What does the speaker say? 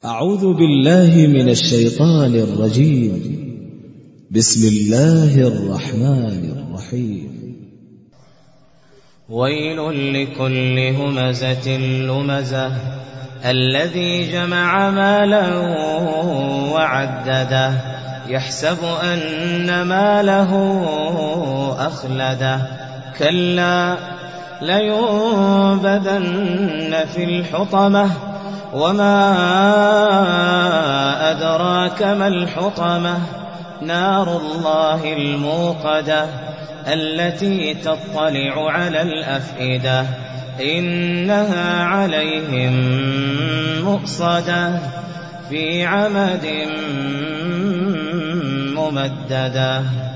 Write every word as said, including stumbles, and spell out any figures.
أعوذ بالله من الشيطان الرجيم. بسم الله الرحمن الرحيم. ويل لكل همزة لمزة الذي جمع مالا وعدده يحسب أن ماله أخلده كلا لينبذن في الحطمة وما أدراك ما الحطمة نار الله الموقدة التي تطلع على الأفئدة إنها عليهم مؤصدة في عمد ممددة.